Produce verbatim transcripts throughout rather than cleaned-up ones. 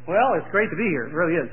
Well, it's great to be here. It really is.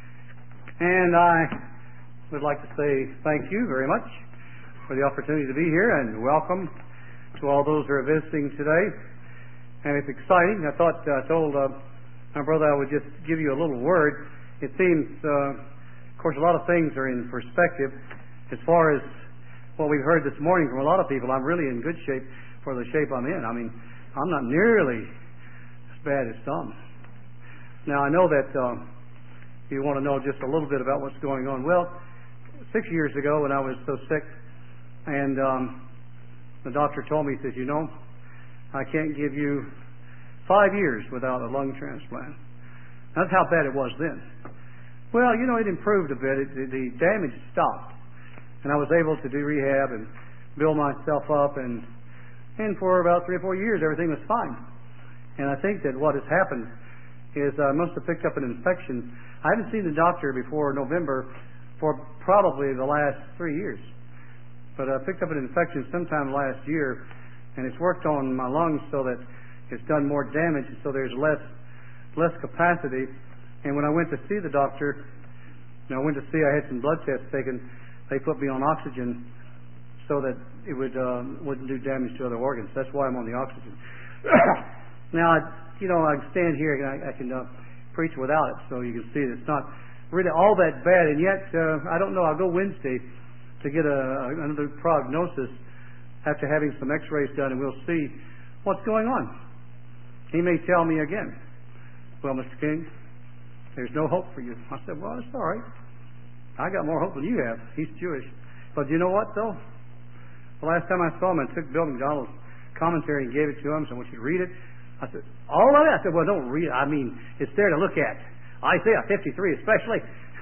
And I would like to say thank you very much for the opportunity to be here, and welcome to all those who are visiting today. And it's exciting. I thought I told uh, my brother I would just give you a little word. It seems, uh, of course, a lot of things are in perspective. As far as what we've heard this morning from a lot of people, I'm really in good shape for the shape I'm in. I mean, I'm not nearly as bad as some. Now, I know that um, you want to know just a little bit about what's going on. Well, six years ago when I was so sick, and um, the doctor told me, he says, you know, I can't give you five years without a lung transplant. That's how bad it was then. Well, you know, it improved a bit. It, the damage stopped. And I was able to do rehab and build myself up, and, and for about three or four years, everything was fine. And I think that what has happened is I must have picked up an infection. I haven't seen the doctor before November for probably the last three years. But I picked up an infection sometime last year, and it's worked on my lungs so that it's done more damage, and so there's less less capacity. And when I went to see the doctor, you know, I went to see, I had some blood tests taken. They put me on oxygen so that it would uh, wouldn't do damage to other organs. That's why I'm on the oxygen. Now, I, you know, I can stand here and I, I can uh, preach without it, so you can see that it's not really all that bad. And yet, uh, I don't know, I'll go Wednesday to get a, another prognosis after having some x-rays done, and we'll see what's going on. He may tell me again, well, Mister King, there's no hope for you. I said, well, it's all right. I got more hope than you have. He's Jewish. But you know what, though? The last time I saw him, I took Bill McDonald's commentary and gave it to him, so I want you to read it. I said, all of it? I said, well, don't read it. I mean, it's there to look at. Isaiah fifty-three especially.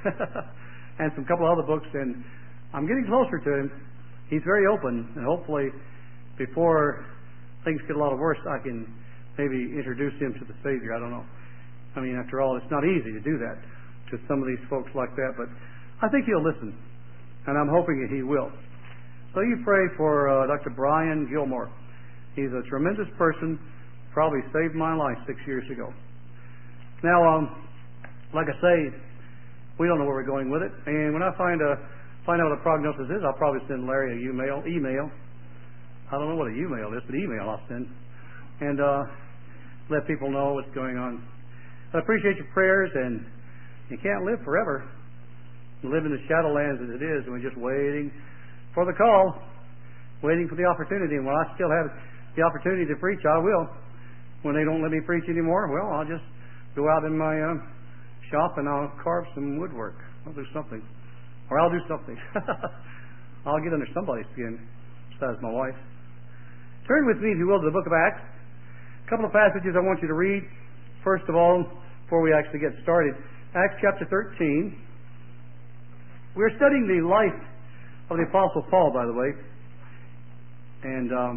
And some couple other books, and I'm getting closer to him. He's very open, and hopefully before things get a lot worse, I can maybe introduce him to the Savior. I don't know. I mean, after all, it's not easy to do that to some of these folks like that, but I think he'll listen, and I'm hoping that he will. So you pray for uh, Doctor Brian Gilmore. He's a tremendous person. Probably saved my life six years ago. Now, um, like I say, we don't know where we're going with it. And when I find a find out what a prognosis is, I'll probably send Larry a email. Email. I don't know what a email is, but email I'll send, and uh, let people know what's going on. I appreciate your prayers, and you can't live forever. You live in the shadowlands as it is, and we're just waiting for the call, waiting for the opportunity. And while I still have the opportunity to preach, I will. When they don't let me preach anymore, well, I'll just go out in my uh, shop and I'll carve some woodwork. I'll do something. Or I'll do something. I'll get under somebody's skin besides my wife. Turn with me, if you will, to the book of Acts. A couple of passages I want you to read. First of all, before we actually get started, Acts chapter thirteen. We're studying the life of the Apostle Paul, by the way. And um,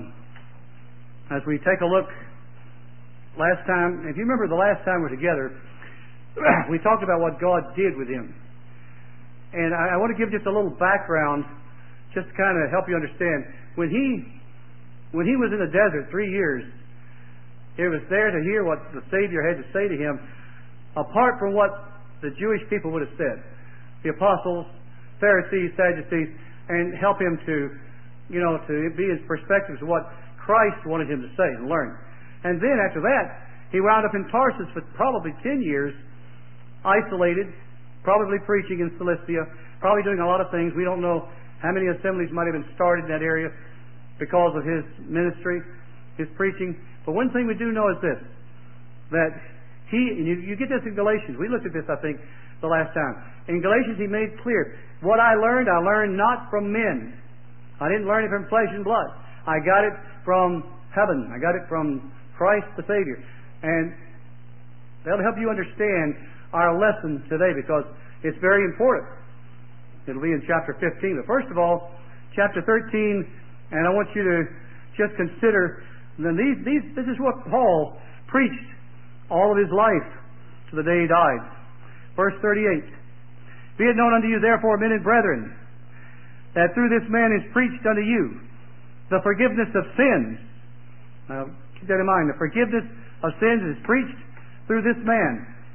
as we take a look, last time, if you remember the last time we were together, we talked about what God did with him. And I, I want to give just a little background, just to kind of help you understand. When he, when he was in the desert three years, it was there to hear what the Savior had to say to him, apart from what the Jewish people would have said. The apostles, Pharisees, Sadducees, and help him to, you know, to be his perspectives of what Christ wanted him to say and learn. And then after that, he wound up in Tarsus for probably ten years, isolated, probably preaching in Cilicia, probably doing a lot of things. We don't know how many assemblies might have been started in that area because of his ministry, his preaching. But one thing we do know is this, that he, and you, you get this in Galatians. We looked at this, I think, the last time. In Galatians, he made clear, what I learned, I learned not from men. I didn't learn it from flesh and blood. I got it from heaven. I got it from Christ the Savior. And that'll help you understand our lesson today, because it's very important. It'll be in chapter fifteen. But first of all, chapter thirteen, and I want you to just consider, then these, these, this is what Paul preached all of his life to the day he died. Verse thirty-eight. Be it known unto you, therefore, men and brethren, that through this man is preached unto you the forgiveness of sins. Now, keep that in mind. The forgiveness of sins is preached through this man.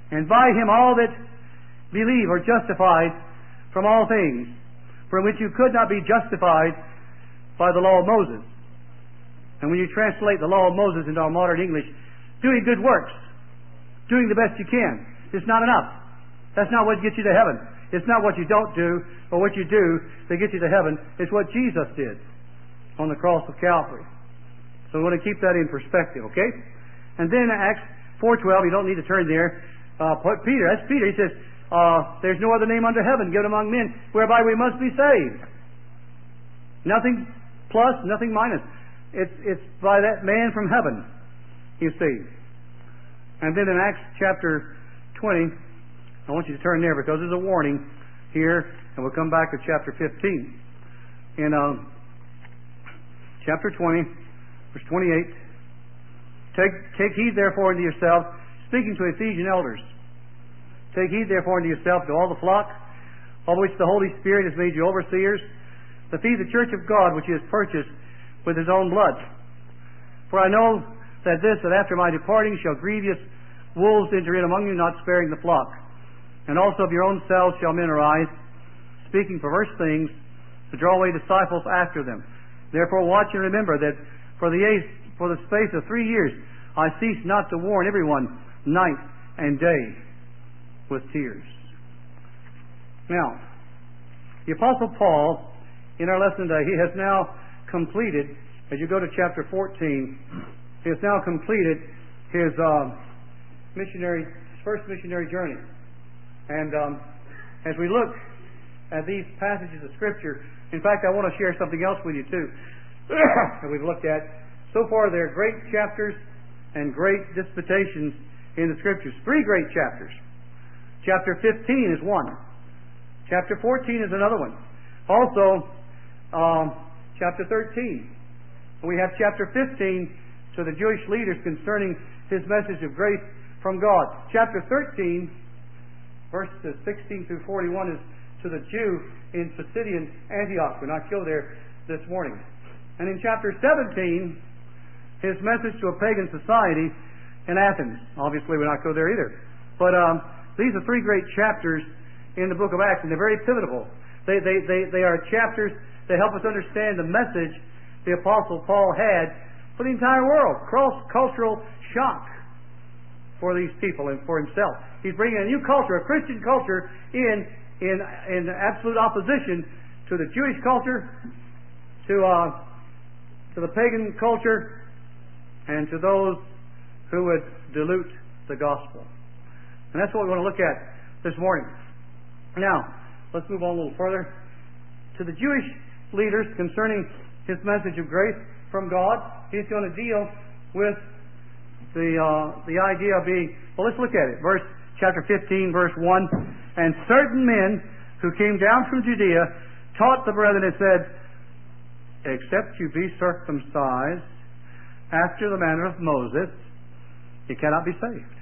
And by him all that believe are justified from all things, from which you could not be justified by the law of Moses. And when you translate the law of Moses into our modern English, doing good works, doing the best you can, it's not enough. That's not what gets you to heaven. It's not what you don't do or what you do that gets you to heaven. It's what Jesus did on the cross of Calvary. So we want to keep that in perspective, okay? And then Acts four twelve, you don't need to turn there. Uh, Peter, that's Peter. He says, uh, there's no other name under heaven given among men whereby we must be saved. Nothing plus, nothing minus. It's, it's by that man from heaven, you see. And then in Acts chapter twenty, I want you to turn there because there's a warning here, and we'll come back to chapter fifteen. In uh, chapter twenty, verse twenty-eight, take, take heed therefore unto yourselves, speaking to Ephesian elders, take heed therefore unto yourself to all the flock, of which the Holy Spirit has made you overseers, to feed the church of God which He has purchased with His own blood. For I know that this, that after my departing shall grievous wolves enter in among you, not sparing the flock. And also of your own selves shall men arise, speaking perverse things, to draw away disciples after them. Therefore watch and remember that for the, eighth, for the space of three years I cease not to warn everyone night and day with tears. Now, the Apostle Paul, in our lesson today, he has now completed, as you go to chapter fourteen, he has now completed his uh, missionary, his first missionary journey. And um, as we look at these passages of Scripture, in fact, I want to share something else with you too that we've looked at. So far, there are great chapters and great disputations in the Scriptures. Three great chapters. Chapter fifteen is one. Chapter fourteen is another one. Also, um, chapter thirteen. We have chapter fifteen to the Jewish leaders concerning His message of grace from God. Chapter thirteen, verses sixteen through forty-one, is to the Jew in Pisidian Antioch. We're not go there this morning. And in chapter seventeen, His message to a pagan society in Athens. Obviously, we're not go there either. But um, these are three great chapters in the book of Acts, and they're very pivotal. They, they, they, they are chapters that help us understand the message the Apostle Paul had for the entire world. Cross-cultural shock for these people and for himself. He's bringing a new culture, a Christian culture, in in, in absolute opposition to the Jewish culture, to uh, to the pagan culture, and to those who would dilute the gospel. And that's what we want to look at this morning. Now, let's move on a little further. To the Jewish leaders concerning His message of grace from God, He's going to deal with the uh, the idea of being, well, let's look at it. Verse chapter fifteen, verse one. And certain men who came down from Judea taught the brethren and said, except you be circumcised after the manner of Moses, you cannot be saved.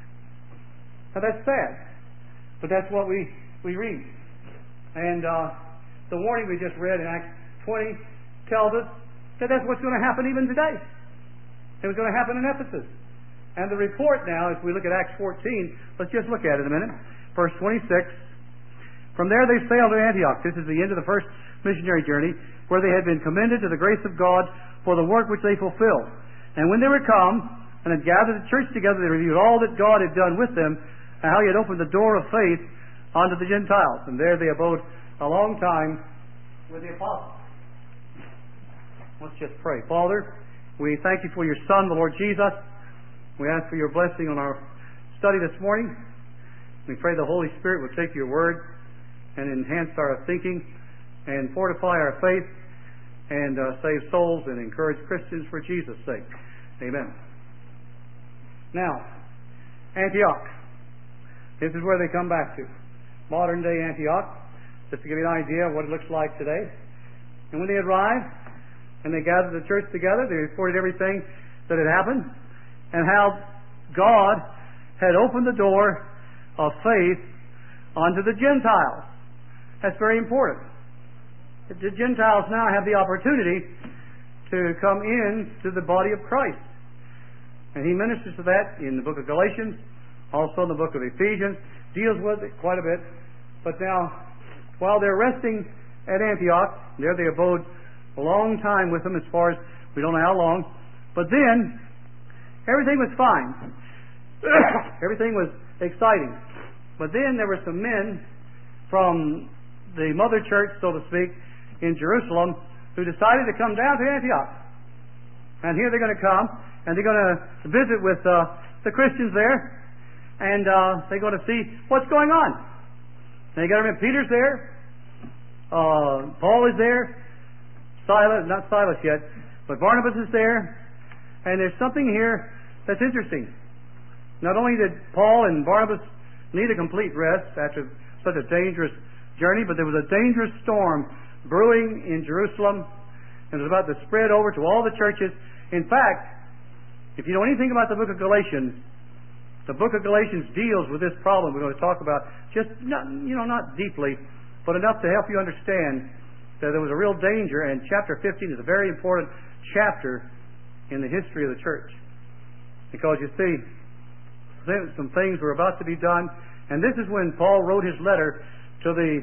Now that's sad, but that's what we, we read. And uh, the warning we just read in Acts twenty tells us that that's what's going to happen even today. It was going to happen in Ephesus. And the report now, as we look at Acts fourteen, let's just look at it a minute. Verse twenty-six. From there they sailed to Antioch. This is the end of the first missionary journey, where they had been commended to the grace of God for the work which they fulfilled. And when they were come and had gathered the church together, they reviewed all that God had done with them, and how He had opened the door of faith unto the Gentiles. And there they abode a long time with the apostles. Let's just pray. Father, we thank You for Your Son, the Lord Jesus. We ask for Your blessing on our study this morning. We pray the Holy Spirit will take Your word and enhance our thinking and fortify our faith and uh, save souls and encourage Christians for Jesus' sake. Amen. Now, Antioch. This is where they come back to. Modern day Antioch. Just to give you an idea of what it looks like today. And when they arrived and they gathered the church together, they reported everything that had happened and how God had opened the door of faith unto the Gentiles. That's very important. The Gentiles now have the opportunity to come in to the body of Christ. And he ministers to that in the book of Galatians, Also in the book of Ephesians, deals with it quite a bit. But now, while they're resting at Antioch, there they abode a long time with them, as far as we don't know how long. But then, everything was fine. Everything was exciting. But then there were some men from the mother church, so to speak, in Jerusalem, who decided to come down to Antioch. And here they're going to come, and they're going to visit with uh, the Christians there, and uh, they're going to see what's going on. And you got to remember, Peter's there, uh, Paul is there, Silas, not Silas yet, but Barnabas is there, and there's something here that's interesting. Not only did Paul and Barnabas need a complete rest after such a dangerous journey, but there was a dangerous storm brewing in Jerusalem, and it was about to spread over to all the churches. In fact, if you know anything about the book of Galatians, the book of Galatians deals with this problem we're going to talk about, just not, you know, not deeply, but enough to help you understand that there was a real danger, and chapter fifteen is a very important chapter in the history of the church. Because you see, some things were about to be done, and this is when Paul wrote his letter to the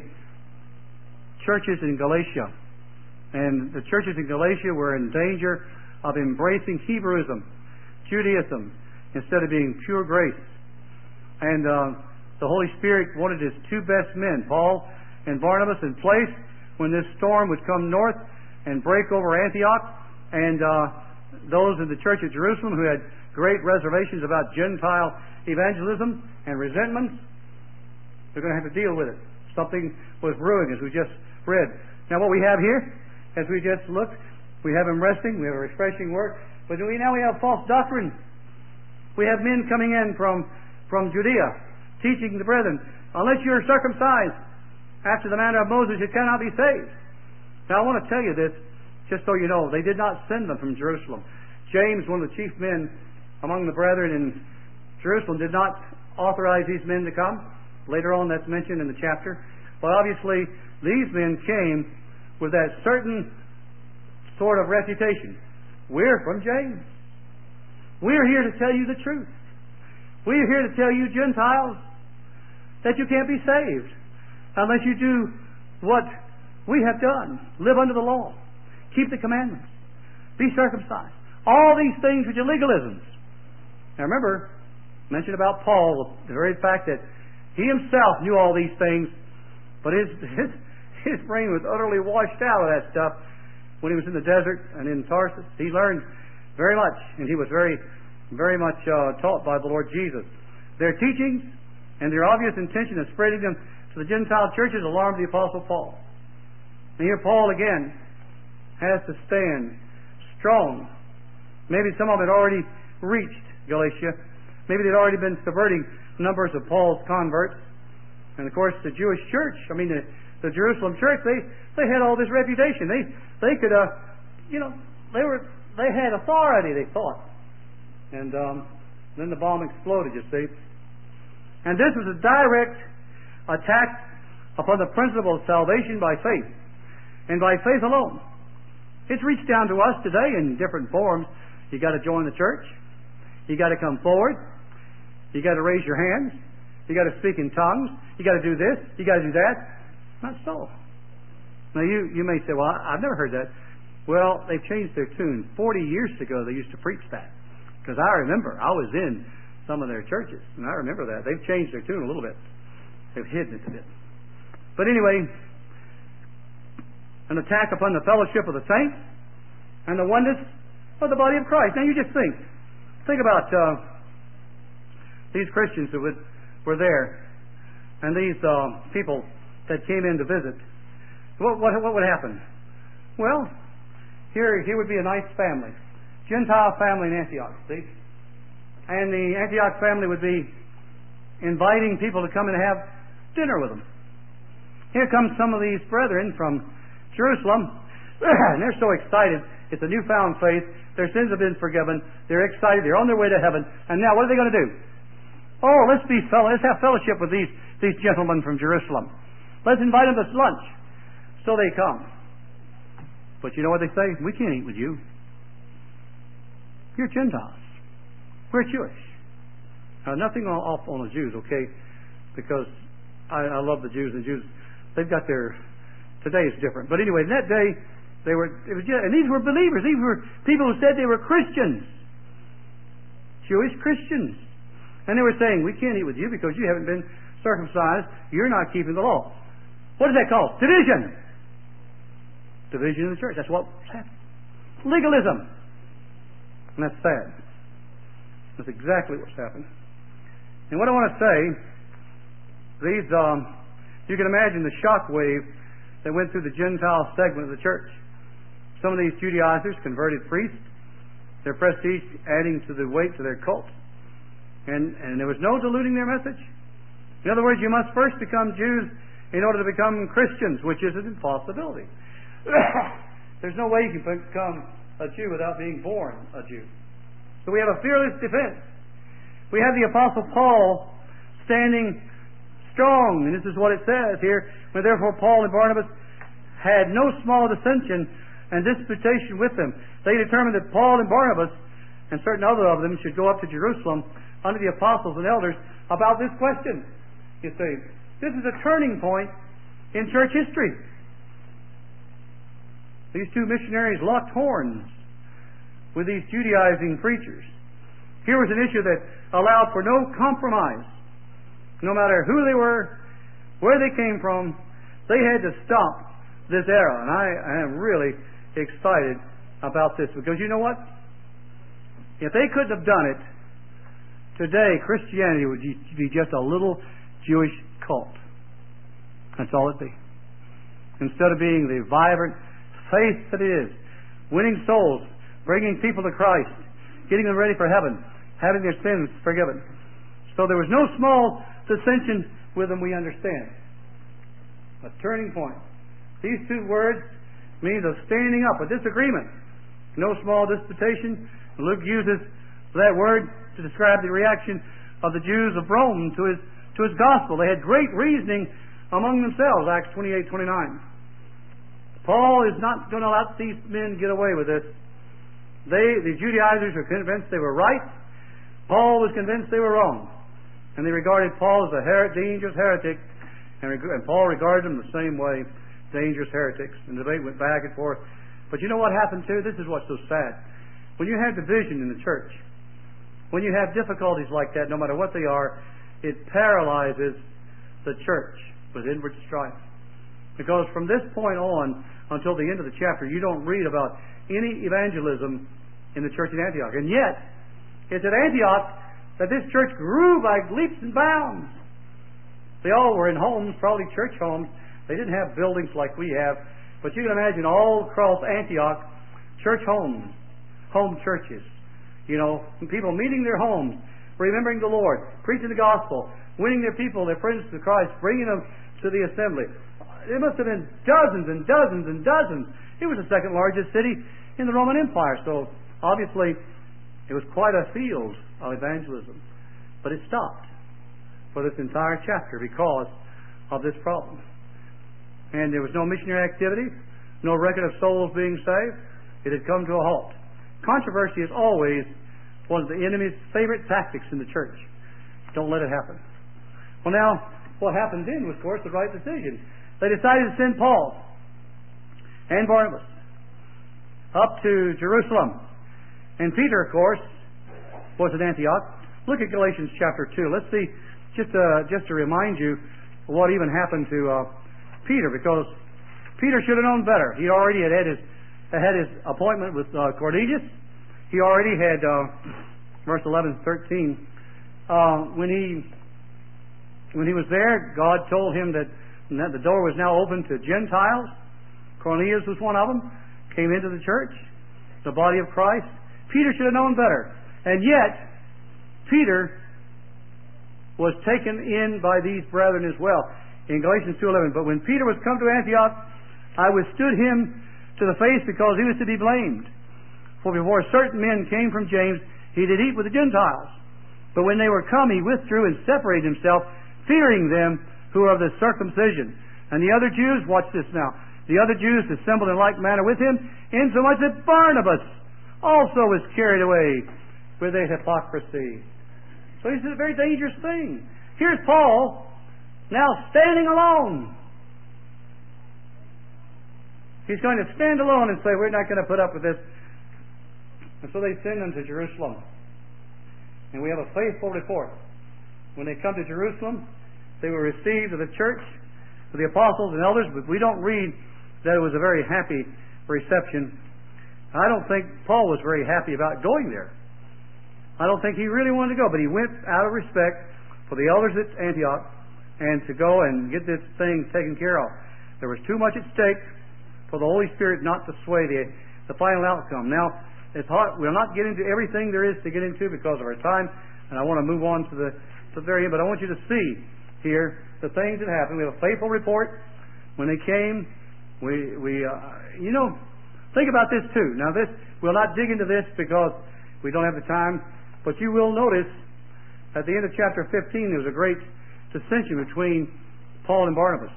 churches in Galatia. And the churches in Galatia were in danger of embracing Hebrewism, Judaism, instead of being pure grace. And uh, the Holy Spirit wanted His two best men, Paul and Barnabas, in place when this storm would come north and break over Antioch. And uh, those in the church of Jerusalem who had great reservations about Gentile evangelism and resentments, they're going to have to deal with it. Something was brewing, as we just read. Now, what we have here, as we just looked, we have them resting, we have a refreshing word, but we now we have false doctrine. We have men coming in from, from Judea, teaching the brethren, unless you're circumcised after the manner of Moses, you cannot be saved. Now, I want to tell you this, just so you know, they did not send them from Jerusalem. James, one of the chief men among the brethren in Jerusalem, did not authorize these men to come. Later on, that's mentioned in the chapter. But obviously, these men came with that certain sort of reputation. We're from James. We're here to tell you the truth. We're here to tell you, Gentiles, that you can't be saved unless you do what we have done. Live under the law. Keep the commandments. Be circumcised. All these things which are legalisms. Now remember, mentioned about Paul, the very fact that he himself knew all these things, but his, his, his brain was utterly washed out of that stuff when he was in the desert and in Tarsus. He learned very much, and he was very, very much uh, taught by the Lord Jesus. Their teachings and their obvious intention of spreading them to the Gentile churches alarmed the Apostle Paul. And here Paul again has to stand strong. Maybe some of it already reached Galatia. Maybe they'd already been subverting numbers of Paul's converts. And of course the Jewish church, I mean the, the Jerusalem church, they, they had all this reputation. They they could uh you know, they were they had authority, they thought. And um, then the bomb exploded, you see. And this was a direct attack upon the principle of salvation by faith. And by faith alone. It's reached down to us today in different forms. You got to join the church. You got to come forward. You got to raise your hands. You got to speak in tongues. You got to do this. You got to do that. Not so. Now you, you may say, well, I've never heard that. Well, they've changed their tune. Forty years ago they used to preach that. Because I remember, I was in some of their churches, and I remember that. They've changed their tune a little bit. They've hidden it a bit. But anyway, an attack upon the fellowship of the saints and the oneness of the body of Christ. Now you just think. Think about uh, these Christians who would, were there, and these uh, people that came in to visit. What, what, what would happen? Well, here, here would be a nice family. Gentile family in Antioch, see? And the Antioch family would be inviting people to come and have dinner with them. Here come some of these brethren from Jerusalem, and they're so excited. It's a newfound faith. Their sins have been forgiven. They're excited. They're on their way to heaven. And now what are they going to do? Oh, let's be fellow. Let's have fellowship with these, these gentlemen from Jerusalem. Let's invite them to lunch. So they come. But you know what they say? We can't eat with you. You're Gentiles. We're Jewish. Now, nothing off on the Jews, okay? Because I, I love the Jews. And the Jews, they've got their... Today is different. But anyway, in that day, they were... It was just, and these were believers. These were people who said they were Christians. Jewish Christians. And they were saying, we can't eat with you because you haven't been circumcised. You're not keeping the law. What is that called? Division. Division in the church. That's what's happening. Legalism. And that's sad. That's exactly what's happened. And what I want to say, these, um, you can imagine the shock wave that went through the Gentile segment of the church. Some of these Judaizers converted priests, their prestige adding to the weight to their cult. And, and there was no diluting their message. In other words, you must first become Jews in order to become Christians, which is an impossibility. There's no way you can become a Jew without being born a Jew. So we have a fearless defense. We have the Apostle Paul standing strong, and this is what it says here. When therefore Paul and Barnabas had no small dissension and disputation with them, they determined that Paul and Barnabas and certain other of them should go up to Jerusalem under the apostles and elders about this question. You see, this is a turning point in church history. These two missionaries locked horns with these Judaizing preachers. Here was an issue that allowed for no compromise. No matter who they were, where they came from, they had to stop this era. And I, I am really excited about this because you know what? If they couldn't have done it, today Christianity would be just a little Jewish cult. That's all it'd be. Instead of being the vibrant faith that it is, winning souls, bringing people to Christ, getting them ready for heaven, having their sins forgiven. So there was no small dissension with them, we understand. A turning point. These two words mean of standing up, a disagreement. No small disputation. Luke uses that word to describe the reaction of the Jews of Rome to his to his gospel. They had great reasoning among themselves, Acts twenty-eight twenty-nine. Paul is not going to let these men get away with this. They, the Judaizers, were convinced they were right. Paul was convinced they were wrong. And they regarded Paul as a her- dangerous heretic, and, reg- and Paul regarded them the same way, dangerous heretics. And the debate went back and forth. But you know what happened too? This is what's so sad. When you have division in the church, when you have difficulties like that, no matter what they are, it paralyzes the church with inward strife. Because from this point on until the end of the chapter, you don't read about any evangelism in the church in Antioch. And yet, it's at Antioch that this church grew by leaps and bounds. They all were in homes, probably church homes. They didn't have buildings like we have. But you can imagine all across Antioch, church homes, home churches. You know, people meeting their homes, remembering the Lord, preaching the gospel, winning their people, their friends to Christ, bringing them to the assembly. There must have been dozens and dozens and dozens. It was the second largest city in the Roman Empire, so obviously it was quite a field of evangelism. But it stopped for this entire chapter because of this problem. And there was no missionary activity, no record of souls being saved. It had come to a halt. Controversy is always one of the enemy's favorite tactics in the church. Don't let it happen. Well, now, what happened then was, of course, the right decision. They decided to send Paul and Barnabas up to Jerusalem. And Peter, of course, was at Antioch. Look at Galatians chapter two. Let's see, just uh, just to remind you what even happened to uh, Peter, because Peter should have known better. He already had had his, had his appointment with uh, Cornelius. He already had, uh, verse eleven, thirteen, uh, when he when he was there, God told him that, that the door was now open to Gentiles. Cornelius was one of them, came into the church, the body of Christ. Peter should have known better. And yet, Peter was taken in by these brethren as well. In Galatians two eleven, but when Peter was come to Antioch, I withstood him to the face because he was to be blamed. For before certain men came from James, he did eat with the Gentiles. But when they were come, he withdrew and separated himself, fearing them who are of the circumcision. And the other Jews, watch this now, the other Jews assembled in like manner with him, insomuch that Barnabas also was carried away with a hypocrisy. So So this is a very dangerous thing. Here's Paul now standing alone. He's going to stand alone and say, we're not going to put up with this. And so they send them to Jerusalem. And we have a faithful report. When they come to Jerusalem, they were received of the church, of the apostles and elders, but we don't read that it was a very happy reception. I don't think Paul was very happy about going there. I don't think he really wanted to go, but he went out of respect for the elders at Antioch and to go and get this thing taken care of. There was too much at stake for the Holy Spirit not to sway the, the final outcome. Now, it's hard, we'll not get into everything there is to get into because of our time, and I want to move on to the, to the very end, but I want you to see here the things that happened. We have a faithful report. When they came, we, we uh, you know, think about this too. Now, this we'll not dig into this because we don't have the time, but you will notice at the end of chapter fifteen there was a great dissension between Paul and Barnabas.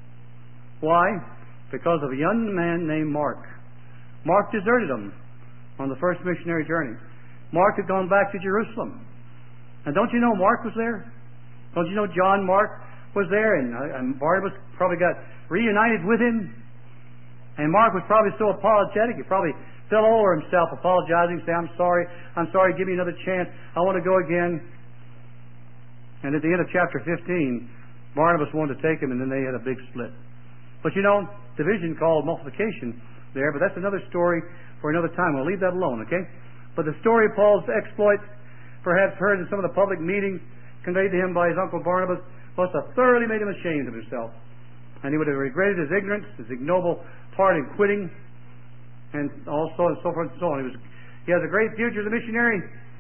Why? Because of a young man named Mark. Mark deserted them on the first missionary journey. Mark had gone back to Jerusalem. And don't you know Mark was there? Don't you know John Mark was there? And, uh, and Barnabas probably got reunited with him. And Mark was probably so apologetic, he probably fell over himself apologizing, saying, I'm sorry, I'm sorry, give me another chance, I want to go again. And at the end of chapter fifteen, Barnabas wanted to take him, and then they had a big split. But you know, division called multiplication there, but that's another story for another time. We'll leave that alone, okay? But the story of Paul's exploits, perhaps heard in some of the public meetings conveyed to him by his uncle Barnabas, must have thoroughly made him ashamed of himself. And he would have regretted his ignorance, his ignoble part in quitting, and also and so forth and so on. He was, he has a great future as a missionary.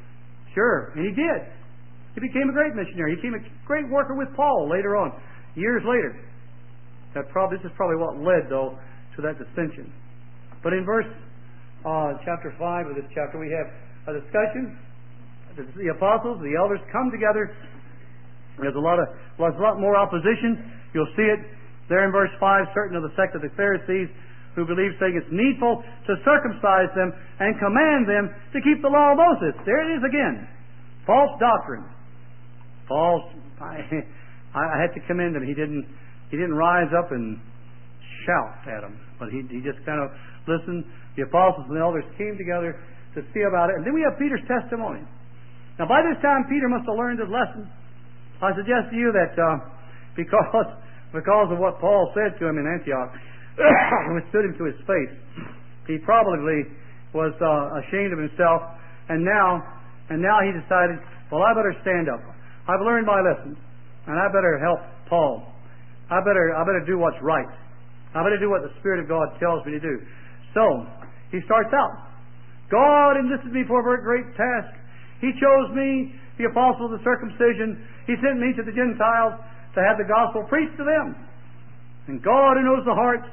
Sure, and he did. He became a great missionary. He became a great worker with Paul later on, years later. That probably, this is probably what led, though, to that dissension. But in verse uh, chapter five of this chapter, we have a discussion. The apostles, the elders come together. There's a lot of, there's a lot more opposition. You'll see it there in verse five. Certain of the sect of the Pharisees who believe, saying it's needful to circumcise them and command them to keep the law of Moses. There it is again. False doctrine. False. I, I had to commend him. He didn't. He didn't rise up and shout at them, but he, he just kind of listened. The apostles and the elders came together to see about it. And then we have Peter's testimony. Now, by this time, Peter must have learned his lesson. I suggest to you that uh, because because of what Paul said to him in Antioch, which stood him to his face, he probably was uh, ashamed of himself. And now, and now he decided, well, I better stand up. I've learned my lesson, and I better help Paul. I better, I better do what's right. I better do what the Spirit of God tells me to do. So, he starts out. God enlisted me for a very great task. He chose me, the apostle of the circumcision. He sent me to the Gentiles to have the gospel preached to them. And God, who knows the hearts,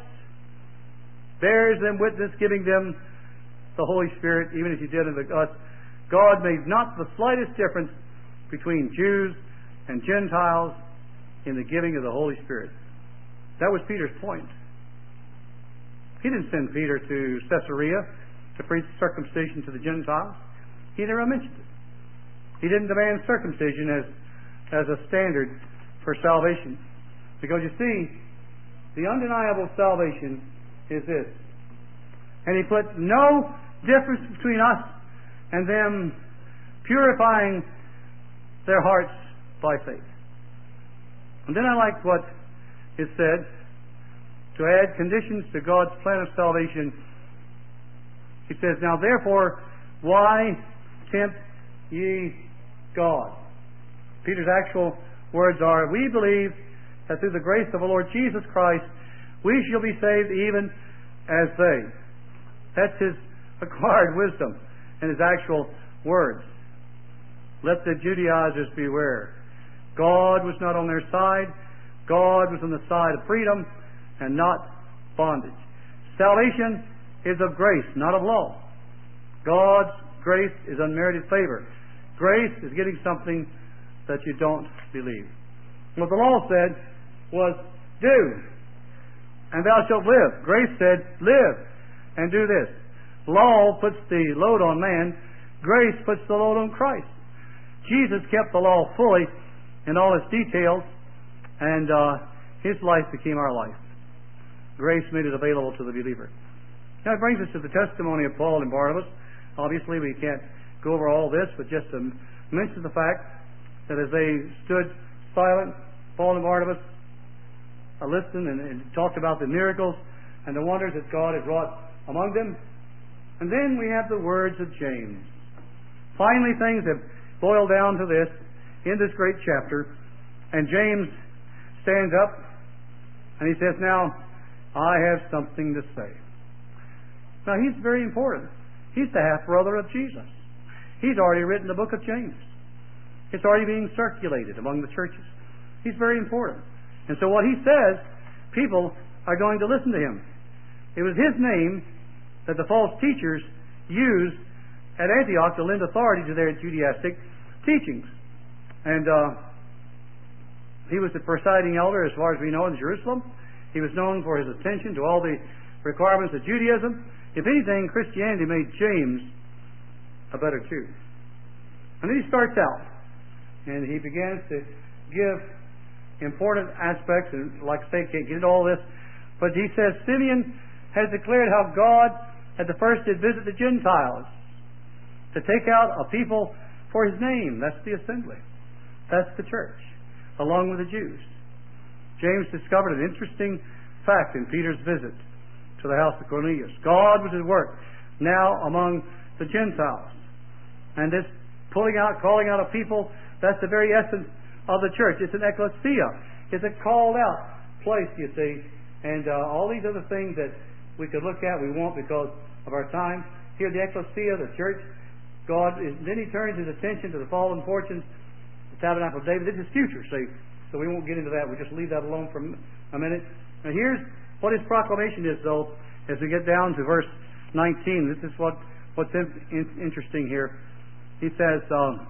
bears them witness, giving them the Holy Spirit, even as He did unto us. God made not the slightest difference between Jews and Gentiles in the giving of the Holy Spirit. That was Peter's point. He didn't send Peter to Caesarea to preach circumcision to the Gentiles. He never mentioned it. He didn't demand circumcision as, as a standard for salvation. Because you see, the undeniable salvation is this. And He put no difference between us and them purifying their hearts by faith. And then I like what is said, to add conditions to God's plan of salvation. He says, now therefore, why tempt ye God? Peter's actual words are, we believe that through the grace of the Lord Jesus Christ, we shall be saved even as they. That's His acquired wisdom and His actual words. Let the Judaizers beware. God was not on their side. God was on the side of freedom and not bondage. Salvation is of grace, not of law. God's grace is unmerited favor. Grace is getting something that you don't believe. What the law said was, do, and thou shalt live. Grace said, live, and do this. Law puts the load on man. Grace puts the load on Christ. Jesus kept the law fully in all its details, and uh, His life became our life. Grace made it available to the believer. Now it brings us to the testimony of Paul and Barnabas. Obviously we can't go over all this, but just to mention the fact that as they stood silent, Paul and Barnabas uh, listened and, and talked about the miracles and the wonders that God had wrought among them. And then we have the words of James. Finally, things have boiled down to this in this great chapter. And James stands up and he says, now, I have something to say. Now, he's very important. He's the half-brother of Jesus. He's already written the book of James. It's already being circulated among the churches. He's very important. And so what he says, people are going to listen to him. It was his name that the false teachers used at Antioch to lend authority to their Judaistic teachings. And uh, he was the presiding elder, as far as we know, in Jerusalem. He was known for his attention to all the requirements of Judaism. If anything, Christianity made James a better Jew. And then he starts out, and he begins to give important aspects, and like I say, can't get into all this, but he says, Simeon has declared how God at the first did visit the Gentiles to take out a people for His name. That's the assembly. That's the church, along with the Jews. James discovered an interesting fact in Peter's visit to the house of Cornelius. God was at work now among the Gentiles. And this pulling out, calling out of people, that's the very essence of the church. It's an ecclesia. It's a called out place, you see. And uh, all these other things that we could look at, we won't because of our time. Here, the ecclesia, the church, God, is, then He turns His attention to the fallen fortunes, the tabernacle of David. This is future, see. So we won't get into that. We'll just leave that alone for a minute. Now here's what His proclamation is, though, as we get down to verse nineteen. This is what, what's in, in, interesting here. He says, um,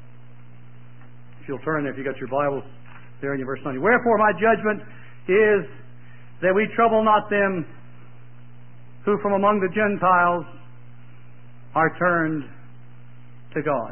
if you'll turn there, if you got your Bibles there in your verse nineteen. Wherefore my judgment is that we trouble not them who from among the Gentiles are turned to God.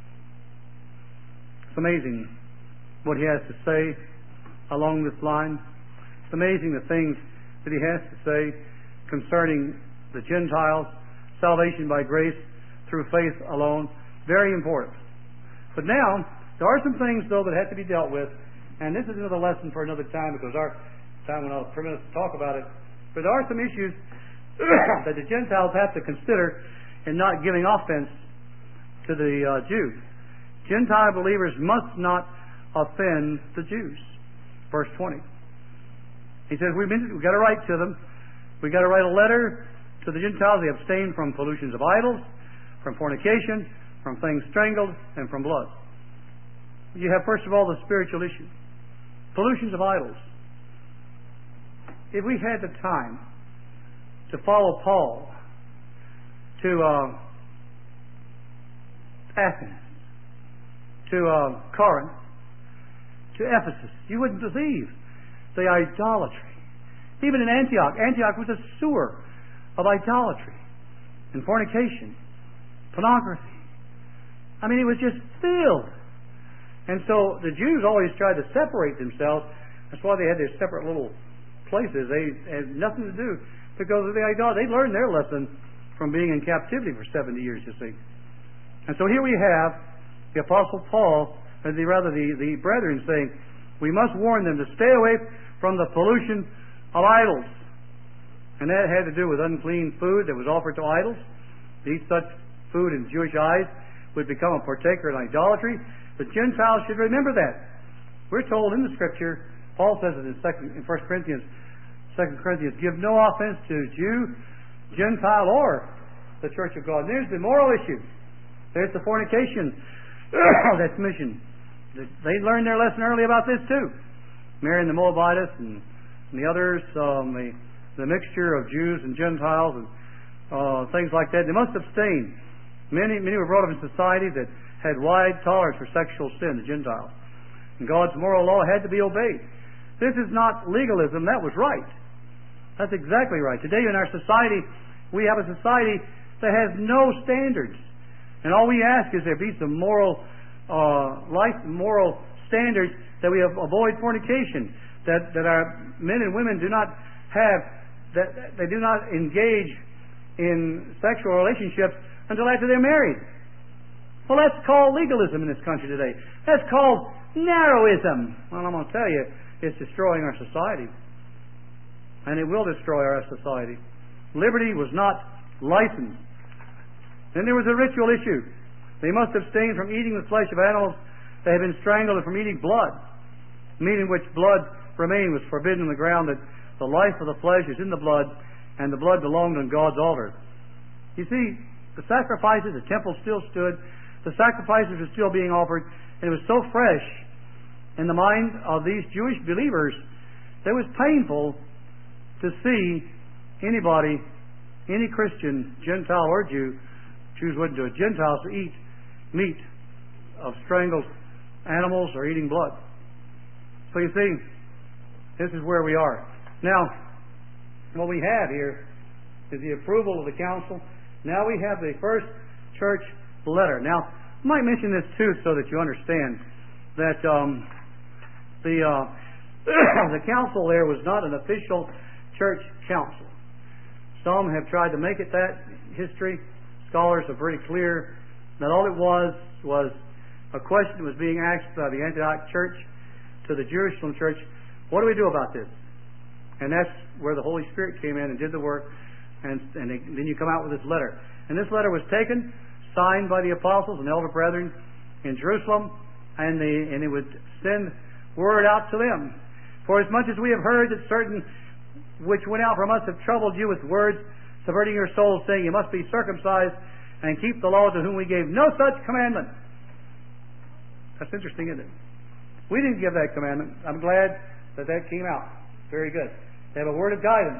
It's amazing what he has to say along this line. It's amazing the things that he has to say concerning the Gentiles, salvation by grace through faith alone. Very important. But now, there are some things, though, that have to be dealt with, and this is another lesson for another time because our time will not permit us to talk about it. But there are some issues that the Gentiles have to consider in not giving offense to the uh, Jews. Gentile believers must not offend the Jews. Verse twenty. He says, we've, been, we've got to write to them. We've got to write a letter to the Gentiles. They abstain from pollutions of idols, from fornication, from things strangled, and from blood. You have, first of all, the spiritual issue. Pollutions of idols. If we had the time to follow Paul to uh, Athens, to uh, Corinth, to Ephesus, you wouldn't believe the idolatry. Even in Antioch, Antioch was a sewer of idolatry and fornication, pornography. I mean, it was just filled. And so the Jews always tried to separate themselves. That's why they had their separate little places. They had nothing to do because of the idolatry. They learned their lesson from being in captivity for seventy years, you see. And so here we have the Apostle Paul, or the, rather the, the brethren, saying, we must warn them to stay away from the pollution of idols. And that had to do with unclean food that was offered to idols. To eat such food in Jewish eyes would become a partaker in idolatry. The Gentiles should remember that. We're told in the Scripture, Paul says it in, second, in First Corinthians, Second Corinthians, give no offense to Jew, Gentile, or the Church of God. And there's the moral issue. There's the fornication that's mission. They learned their lesson early about this too. Marrying the Moabitess and, and the others, um, the, the mixture of Jews and Gentiles and uh, things like that. They must abstain. Many, many were brought up in society that had wide tolerance for sexual sin, the Gentiles. And God's moral law had to be obeyed. This is not legalism. That was right. That's exactly right. Today in our society, we have a society that has no standards. And all we ask is there be some moral uh, life moral standards, that we avoid fornication, that, that our men and women do not have, that they do not engage in sexual relationships until after they're married. Well, that's called legalism in this country today. That's called narrowism. Well, I'm going to tell you, it's destroying our society. And it will destroy our society. Liberty was not licensed. Then there was a ritual issue. They must abstain from eating the flesh of animals that have been strangled and from eating blood. Meat in which blood remained was forbidden on the ground that the life of the flesh is in the blood, and the blood belonged on God's altar. You see, the sacrifices, the temple still stood, the sacrifices were still being offered, and it was so fresh in the mind of these Jewish believers that it was painful to see anybody, any Christian, Gentile or Jew, Jews wouldn't do it, Gentiles to eat meat of strangled animals or eating blood. So you see, this is where we are. Now, what we have here is the approval of the council. Now we have the first church letter. Now, I might mention this too so that you understand that um, the uh, the council there was not an official church council. Some have tried to make it that. History scholars are pretty clear that all it was was a question that was being asked by the Antioch church to the Jerusalem church. What do we do about this? And that's where the Holy Spirit came in and did the work, and, and then you come out with this letter. And this letter was taken, signed by the apostles and elder brethren in Jerusalem, and, the, and it would send word out to them. For as much as we have heard that certain which went out from us have troubled you with words, subverting your souls, saying, you must be circumcised and keep the law, to whom we gave no such commandment. That's interesting, isn't it? We didn't give that commandment. I'm glad that that came out. Very good. They have a word of guidance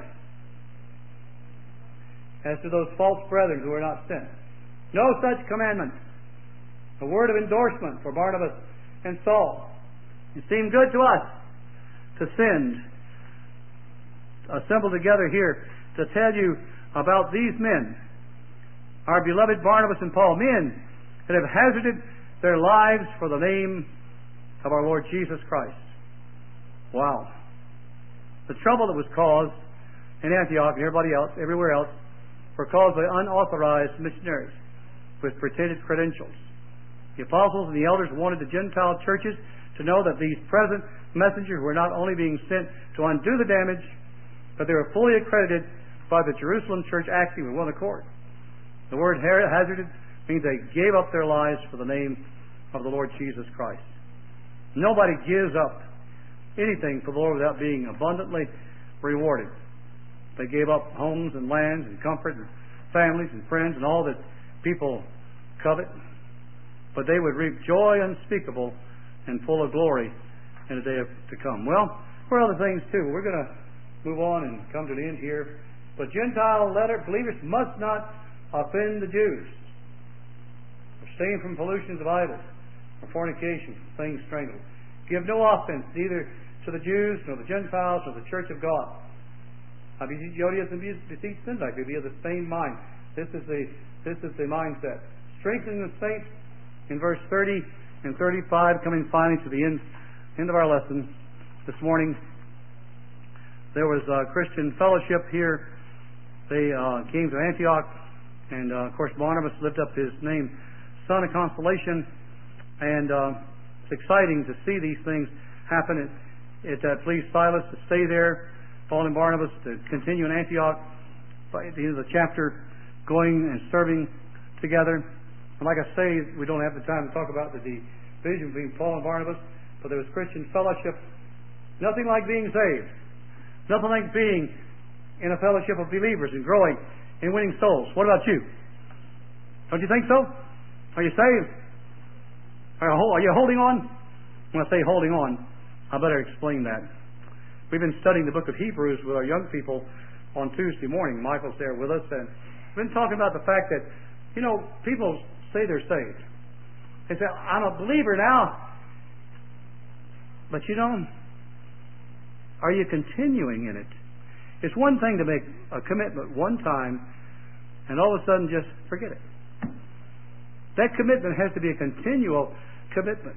as to those false brethren who are not sent. No such commandment. A word of endorsement for Barnabas and Saul. It seemed good to us to send, assemble together here to tell you about these men, our beloved Barnabas and Paul, men that have hazarded their lives for the name of our Lord Jesus Christ. Wow. The trouble that was caused in Antioch and everybody else, everywhere else, were caused by unauthorized missionaries with pretended credentials. The apostles and the elders wanted the Gentile churches to know that these present messengers were not only being sent to undo the damage, but they were fully accredited by the Jerusalem church acting with one accord. The word hazarded means they gave up their lives for the name of the Lord Jesus Christ. Nobody gives up anything for the Lord without being abundantly rewarded. They gave up homes and lands and comfort and families and friends and all that people covet, but they would reap joy unspeakable and full of glory in the day of, to come. Well, there are other things too. We're going to move on and come to the end here. But Gentile letter believers must not offend the Jews. Abstain from pollutions of idols or fornication, things strangled. Give no offense neither to the Jews nor the Gentiles nor the church of God. Now, Jodius and deceit sin like be of the same mind. This is the this is the mindset. Strengthening the saints in verse thirty and thirty-five, coming finally to the end end of our lesson this morning. There was a Christian fellowship here. They uh, came to Antioch, and uh, of course Barnabas lifted up his name, Son of Consolation, and uh, it's exciting to see these things happen. It, it uh, pleased Silas to stay there, Paul and Barnabas to continue in Antioch. By the end of the chapter, going and serving together. And like I say, we don't have the time to talk about the division between Paul and Barnabas, but there was Christian fellowship. Nothing like being saved. Nothing like being in a fellowship of believers and growing and winning souls. What about you? Don't you think so? Are you saved? Are you, are you holding on? When I say holding on, I better explain that. We've been studying the book of Hebrews with our young people on Tuesday morning. Michael's there with us, and we've been talking about the fact that, you know, people say they're saved. They say, I'm a believer now. But you know, are you continuing in it? It's one thing to make a commitment one time and all of a sudden just forget it. That commitment has to be a continual commitment.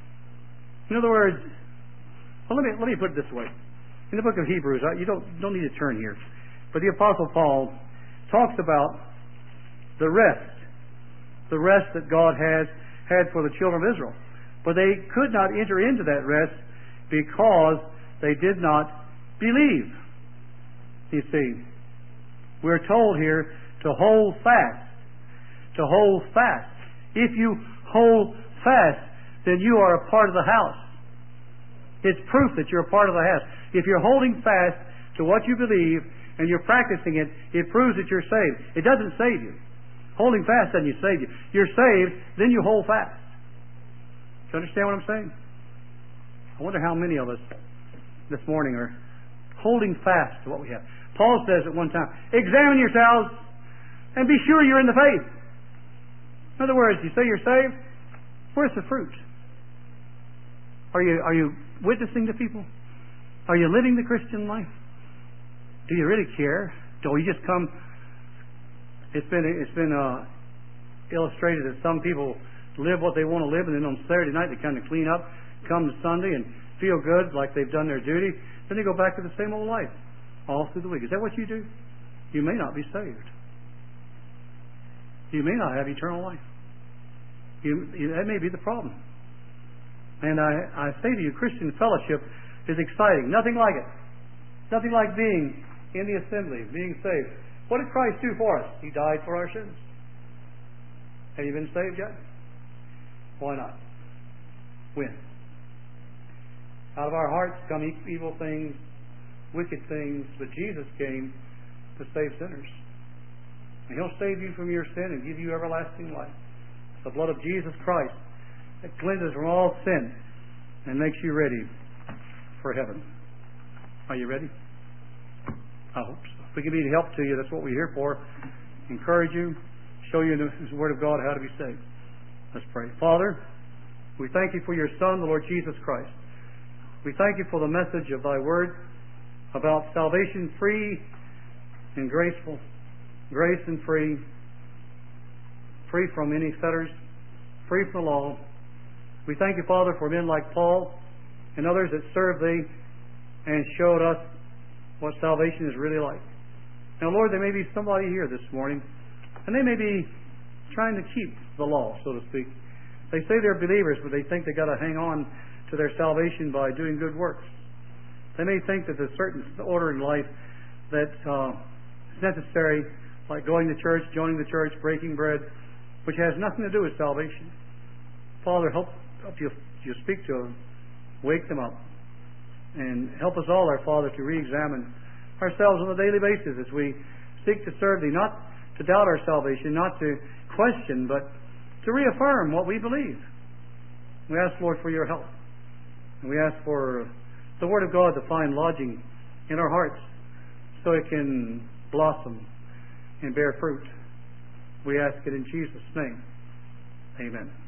In other words, well, let me let me put it this way. In the book of Hebrews, you don't don't need to turn here, but the Apostle Paul talks about the rest, the rest that God has had for the children of Israel. But they could not enter into that rest because they did not believe. You see, we're told here to hold fast. To hold fast. If you hold fast, then you are a part of the house. It's proof that you're a part of the house. If you're holding fast to what you believe and you're practicing it, it proves that you're saved. It doesn't save you. Holding fast doesn't save you. You're saved, then you hold fast. Do you understand what I'm saying? I wonder how many of us this morning are holding fast to what we have. Paul says at one time, examine yourselves and be sure you're in the faith. In other words, you say you're saved, where's the fruit? Are you are you witnessing to people? Are you living the Christian life? Do you really care? Do you just come? It's been it's been uh, illustrated that some people live what they want to live, and then on Saturday night they kind of clean up, come to Sunday and feel good like they've done their duty. Then they go back to the same old life all through the week. Is that what you do? You may not be saved. You may not have eternal life. You, you, that may be the problem. And I, I say to you, Christian fellowship is exciting. Nothing like it. Nothing like being in the assembly, being saved. What did Christ do for us? He died for our sins. Have you been saved yet? Why not? When? Out of our hearts come evil things, wicked things, but Jesus came to save sinners. And He'll save you from your sin and give you everlasting life. The blood of Jesus Christ that cleanses from all sin and makes you ready for heaven. Are you ready? I hope so. If we can be of help to you, that's what we're here for. Encourage you, show you in the Word of God how to be saved. Let's pray. Father, we thank you for your Son, the Lord Jesus Christ. We thank you for the message of thy Word about salvation free and graceful, grace and free, free from any fetters, free from the law. We thank you, Father, for men like Paul and others that served thee and showed us what salvation is really like. Now, Lord, there may be somebody here this morning, and they may be trying to keep the law, so to speak. They say they're believers, but they think they've got to hang on to their salvation by doing good works. They may think that there's a certain order in life that uh, is necessary, like going to church, joining the church, breaking bread, which has nothing to do with salvation. Father, help, help you, you speak to them, wake them up, and help us all, our Father, to re-examine ourselves on a daily basis as we seek to serve Thee, not to doubt our salvation, not to question, but to reaffirm what we believe. We ask, Lord, for your help. And we ask for the Word of God to find lodging in our hearts so it can blossom and bear fruit. We ask it in Jesus' name. Amen.